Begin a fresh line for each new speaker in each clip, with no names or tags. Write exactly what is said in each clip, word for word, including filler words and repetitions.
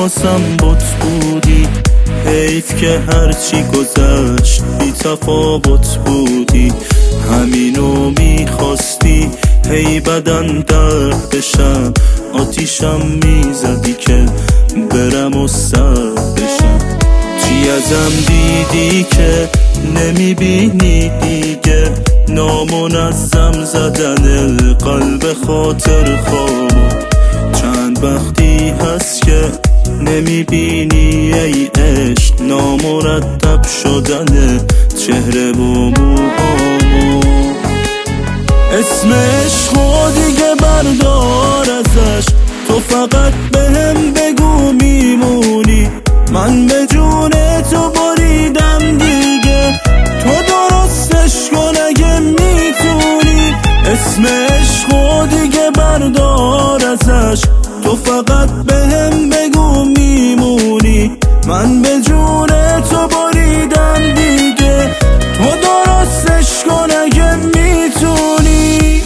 واسم بت بودی، حیف که هرچی گذشت بی تفاوت بودی. همینو میخواستی هی بدن درد بشم، آتیشم میزدی که برم و سر بشم. چی ازم دیدی که نمیبینی دیگه، نامنظم زدن قلب خاطر خواب. چند وقتی هست که نمیبینی ای عشق، نامرتب شدن چهره و موهامو. اسم عشقو دیگه بردار ازش، تو فقط بهم بگو میمونی. من به جون تو بریدم دیگه، تو درستش کن اگه میتونی. اسم عشقو دیگه بردار ازش، تو فقط بهم بگو میمونی. من به جون تو بریدم دیگه، تو درستش کن اگه میتونی.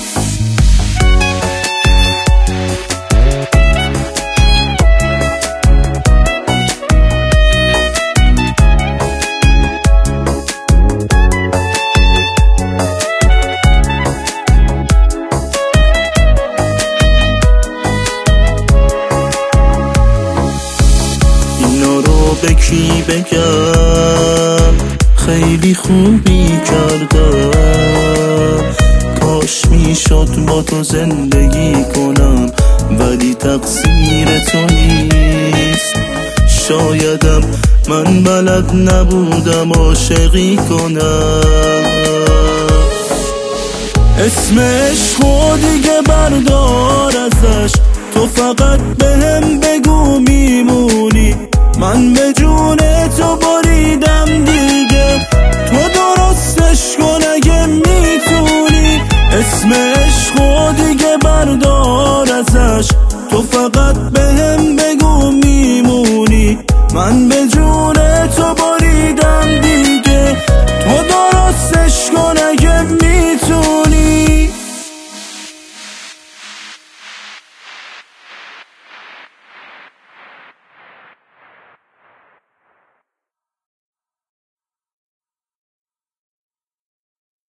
به کی بگم خیلی خوبی کردم، کاش میشد با تو زندگی کنم، ولی تقصیر تو نیست. شایدم من بلد نبودم عاشقی کنم. اسم عشقو دیگه بردار ازش، تو فقط بهم بگو میمونی. من به جون تو بریدم دیگه،